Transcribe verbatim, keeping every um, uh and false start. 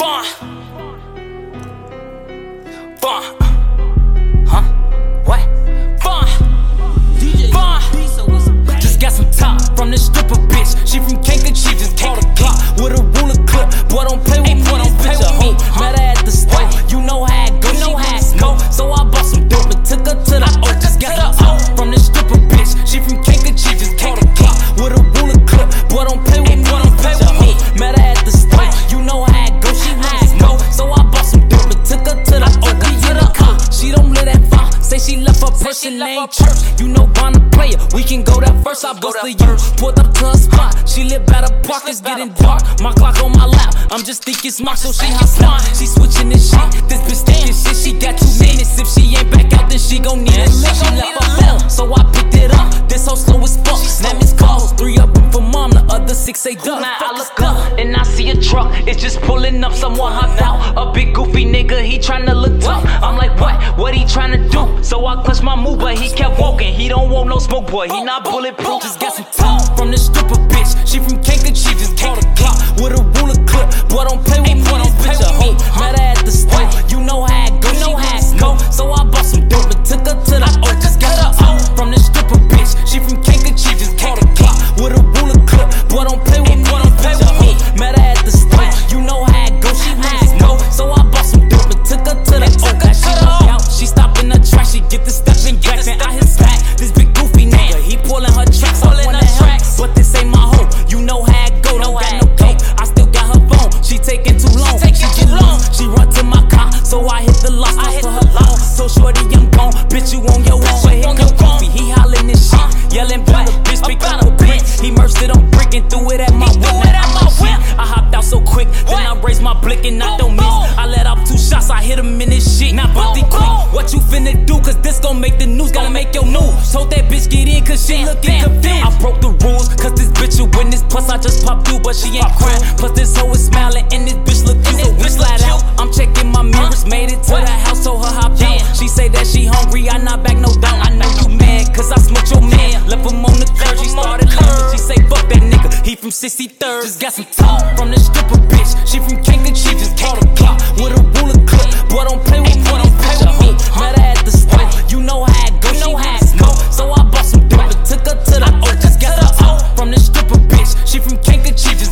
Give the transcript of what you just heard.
Vaughn. Vaughn. Huh? What? Vaughn. Vaughn. Just got some top from this stripper bitch. She from Kankakee, just bought a Glock with a ruler clip. Boy, don't play with me, don't pitch a hoe. Met her at the store, you know how it go, you know how it go. So I bought some dope and took her to the O. Just got some top from this stripper bitch. She from Kankakee, just bought a Glock with a ruler clip. Boy, don't play with me, don't pitch a hoe. Met her at the store, you know how it go, she how it go. So I bought some dope and took her to the O. She don't live that far, say she left her person named Church. You know Bonner player, we can go that first. I bust the year, pulled up to her spot. She live by the park, it's getting dark. My clock on my lap, I'm just thinking smart, so she hot smart. She switching this shit, this bitch thinking shit. She got two minutes, if she ain't back out, then she gon' need a lick. She left her phone, so I picked it up. This hoe slow as fuck, name is calls. Three of them for mom, the other six say duck. Now I look up, and I see a truck, it's just pulling up. Someone hopped out, a big goofy nigga, he tryna look tough. I'm like, what? What he tryna do? So I clutched my move, but he kept walking. He don't want no smoke, boy, he not bulletproof. Just got some top from this stripper bitch. She from Kankakee, just bought a Glock with a ruler clip. Boy, don't play with me, don't pitch a hoe. Met her at the store, you know how it go, you know how it go. So I bought some dope and took her to the O. Just got some top from this stripper bitch. She from Kankakee, just bought a Glock with a ruler clip. Boy, don't play with me, don't pitch a hoe. Met her at the store, you know how it go, she how it go. So I bought some dope and took her to the O. Now she walk out, she stop in the track, she get the stepping back, and I hit back. This big goofy nigga, he pulling her tracks, I wanna help, but this ain't my hoe. You know how it go, don't got no cake. I still got her phone, she taking too long. She get long, she run to my car, so I hit the lock, I hit for her long. So shorty, I'm gone, bitch, you on your own. But here come goofy, he hollering this shit, yelling about a bitch, pick up a brick. He merged it on brick and threw it at my whip. I hopped out so quick, then I raised my blick and I don't miss. I let off two shots, I hit him in this shit. Now Bumpy quick, what you finna do? Cause this gon' make the news, gotta make your news. Told that bitch get in cause she looking confused. I broke the rules, cause this bitch a witness. Plus I just popped you, but she ain't crying. Plus this hoe is smiling and this bitch look cute. So we slide out, I'm checking my mirrors. Made it to the house, told her hop out. She say that she hungry, I not back no doubt. I know you mad, cause I smoked your man. Left him on the curb, she started laughing. She say fuck that nigga, he from sixty-third. Just got some talk from this stripper bitch. She from Kankakee, just bought a Glock with a ruler clip. Boy, don't play with me, don't pitch a hoe. Met her at the store, you know how it go, you know how it go. So I bought some dope and took her to the O. Just got some talk from this stripper bitch. She from Kankakee, just